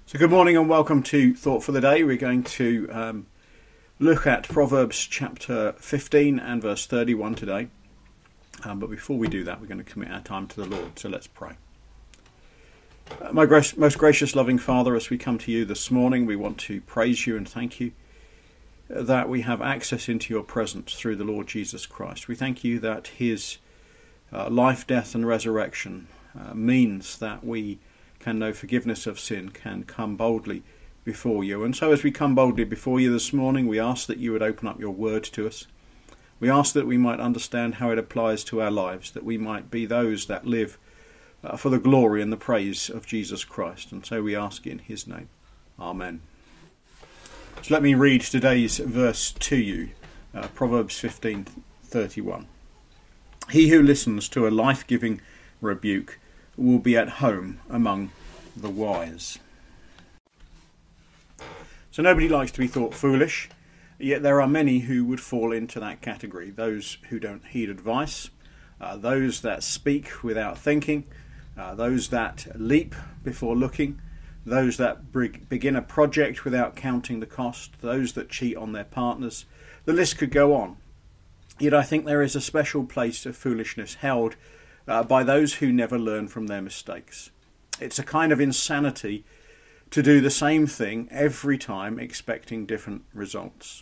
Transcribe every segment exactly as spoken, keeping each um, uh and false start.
So good morning and welcome to Thought for the Day. We're going to um, look at Proverbs chapter fifteen and verse thirty-one today. Um, but before we do that, we're going to commit our time to the Lord. So let's pray. Uh, my gra- most gracious, loving Father, as we come to you this morning, we want to praise you and thank you that we have access into your presence through the Lord Jesus Christ. We thank you that his uh, life, death and resurrection uh, means that we can know forgiveness of sin, can come boldly before you. And so as we come boldly before you this morning, we ask that you would open up your word to us. We ask that we might understand how it applies to our lives, that we might be those that live uh, for the glory and the praise of Jesus Christ. And so we ask in his name. Amen. So let me read today's verse to you, uh, Proverbs fifteen thirty-one. He who listens to a life-giving rebuke will be at home among the wise. So nobody likes to be thought foolish, yet there are many who would fall into that category. Those who don't heed advice, uh, those that speak without thinking, uh, those that leap before looking, those that brig- begin a project without counting the cost, those that cheat on their partners. The list could go on. Yet I think there is a special place of foolishness held Uh, by those who never learn from their mistakes. It's a kind of insanity to do the same thing every time expecting different results.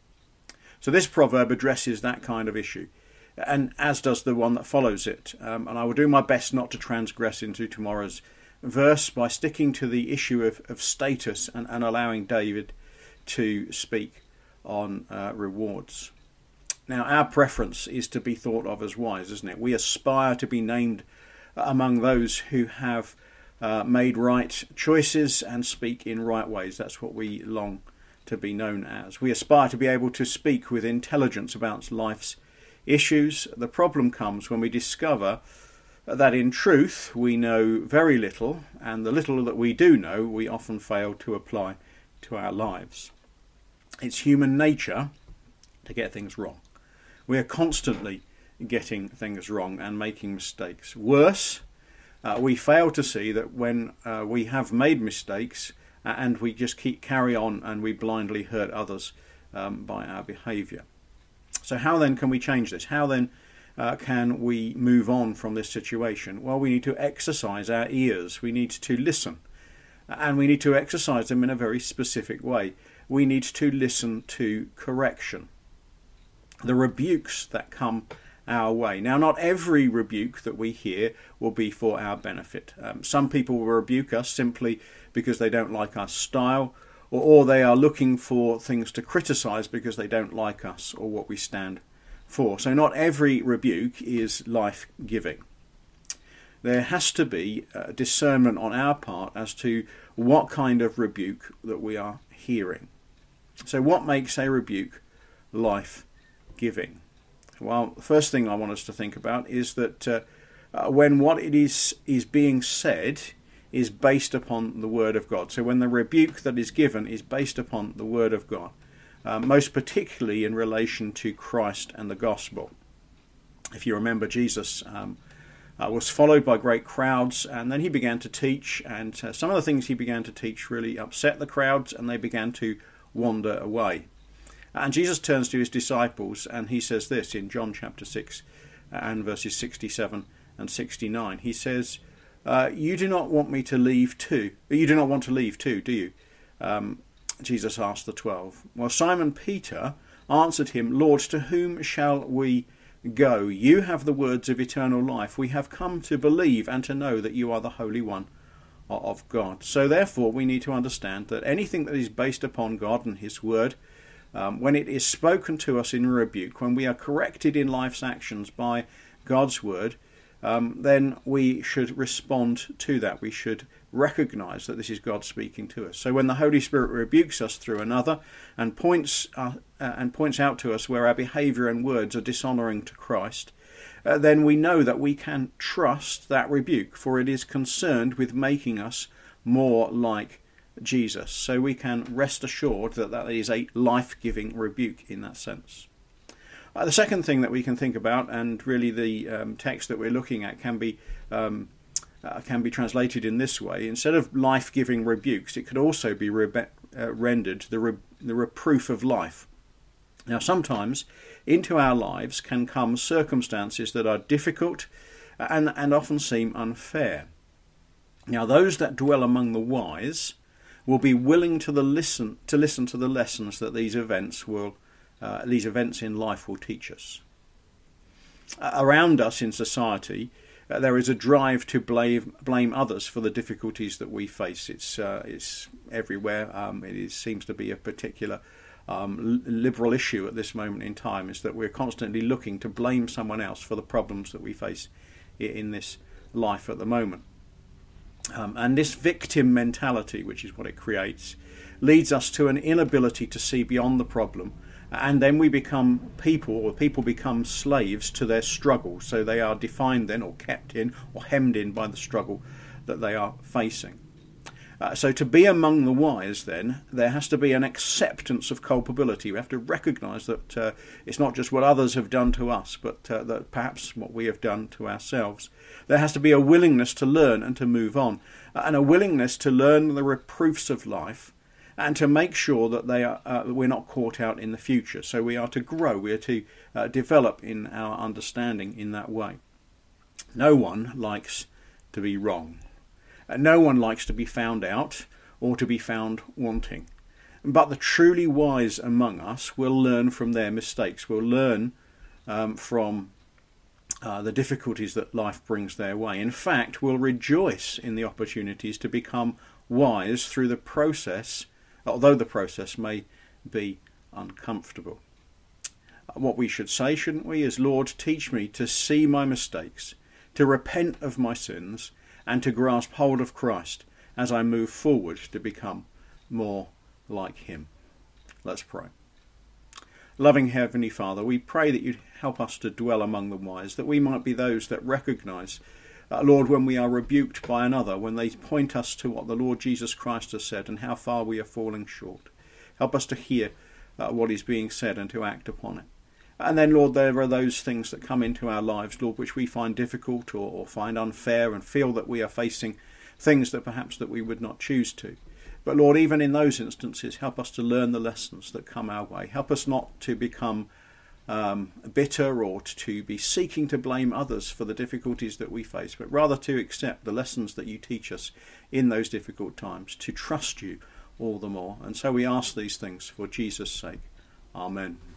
So this proverb addresses that kind of issue, and as does the one that follows it. Um, and I will do my best not to transgress into tomorrow's verse by sticking to the issue of, of status and, and allowing David to speak on uh, rewards. Now, our preference is to be thought of as wise, isn't it? We aspire to be named among those who have uh, made right choices and speak in right ways. That's what we long to be known as. We aspire to be able to speak with intelligence about life's issues. The problem comes when we discover that in truth we know very little, and the little that we do know we often fail to apply to our lives. It's human nature to get things wrong. We are constantly getting things wrong and making mistakes. Worse, uh, we fail to see that when uh, we have made mistakes uh, and we just keep carry on and we blindly hurt others um, by our behaviour. So how then can we change this? How then uh, can we move on from this situation? Well, we need to exercise our ears. We need to listen. And we need to exercise them in a very specific way. We need to listen to correction, the rebukes that come our way. Now, not every rebuke that we hear will be for our benefit. Um, some people will rebuke us simply because they don't like our style, or, or they are looking for things to criticise because they don't like us or what we stand for. So not every rebuke is life-giving. There has to be a discernment on our part as to what kind of rebuke that we are hearing. So what makes a rebuke life giving? Well, the first thing I want us to think about is that uh, uh, when what it is is being said is based upon the Word of God. So when the rebuke that is given is based upon the Word of God, uh, most particularly in relation to Christ and the Gospel. If you remember, Jesus um, uh, was followed by great crowds, and then he began to teach, and uh, some of the things he began to teach really upset the crowds, and they began to wander away. And Jesus turns to his disciples and he says this in John chapter six and verses sixty-seven and sixty-nine. He says, uh, you do not want me to leave too. You do not want to leave too, do you? Um, Jesus asked the twelve. Well, Simon Peter answered him, Lord, to whom shall we go? You have the words of eternal life. We have come to believe and to know that you are the Holy One of God. So therefore we need to understand that anything that is based upon God and his word, Um, when it is spoken to us in rebuke, when we are corrected in life's actions by God's word, um, then we should respond to that. We should recognise that this is God speaking to us. So when the Holy Spirit rebukes us through another and points uh, uh, and points out to us where our behaviour and words are dishonouring to Christ, uh, then we know that we can trust that rebuke, for it is concerned with making us more like Jesus. So we can rest assured that that is a life-giving rebuke in that sense. Uh, the second thing that we can think about, and really the um, text that we're looking at can be um, uh, can be translated in this way. Instead of life-giving rebukes, it could also be re- uh, rendered the, re- the reproof of life. Now, sometimes into our lives can come circumstances that are difficult and, and often seem unfair. Now, those that dwell among the wise will be willing to the listen to listen to the lessons that these events will, uh, these events in life will teach us. Uh, around us in society, uh, there is a drive to blame blame others for the difficulties that we face. It's uh, it's everywhere. Um, it is, seems to be a particular um, liberal issue at this moment in time. Is that we're constantly looking to blame someone else for the problems that we face in this life at the moment. Um, and this victim mentality, which is what it creates, leads us to an inability to see beyond the problem, and then we become people, or people become slaves to their struggle. So they are defined then, or kept in, or hemmed in by the struggle that they are facing. Uh, so to be among the wise, then, there has to be an acceptance of culpability. We have to recognise that uh, it's not just what others have done to us, but uh, that perhaps what we have done to ourselves. There has to be a willingness to learn and to move on, uh, and a willingness to learn the reproofs of life, and to make sure that they are uh, we're not caught out in the future. So we are to grow, we are to uh, develop in our understanding in that way. No one likes to be wrong. No one likes to be found out or to be found wanting. But the truly wise among us will learn from their mistakes, will learn um, from uh, the difficulties that life brings their way. In fact, will rejoice in the opportunities to become wise through the process, although the process may be uncomfortable. What we should say, shouldn't we, is, Lord, teach me to see my mistakes, to repent of my sins, and to grasp hold of Christ as I move forward to become more like him. Let's pray. Loving Heavenly Father, we pray that you'd help us to dwell among the wise, that we might be those that recognise, uh, Lord, when we are rebuked by another, when they point us to what the Lord Jesus Christ has said and how far we are falling short. Help us to hear uh, what is being said and to act upon it. And then, Lord, there are those things that come into our lives, Lord, which we find difficult or, or find unfair and feel that we are facing things that perhaps that we would not choose to. But, Lord, even in those instances, help us to learn the lessons that come our way. Help us not to become um, bitter or to be seeking to blame others for the difficulties that we face, but rather to accept the lessons that you teach us in those difficult times, to trust you all the more. And so we ask these things for Jesus' sake. Amen.